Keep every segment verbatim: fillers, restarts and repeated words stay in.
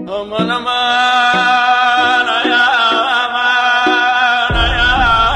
aman aman ya aman ya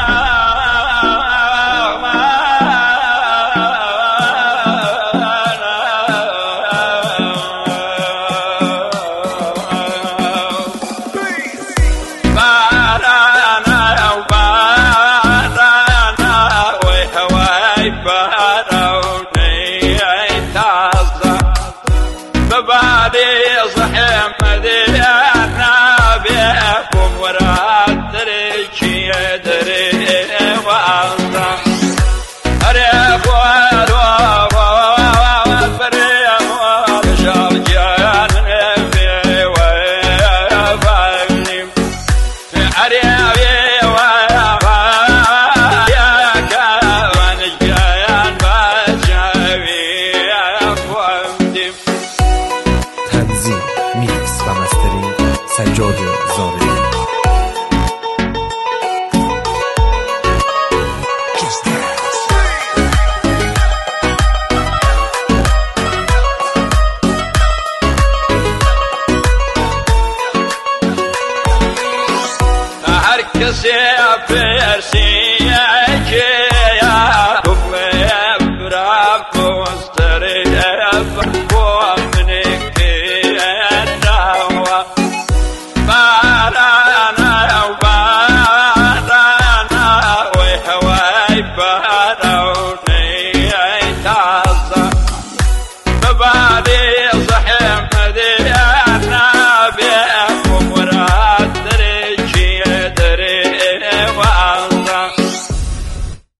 ببالي صحي مدينة بيكم ورا تركي يدري وعظة أريق والواب والفريم والشال جان نبي ويفعلني أريبي ويفع يا كوان جان بجاوي أفوامدي تنظیم، میکس و مسترینگ سجاد زاویه.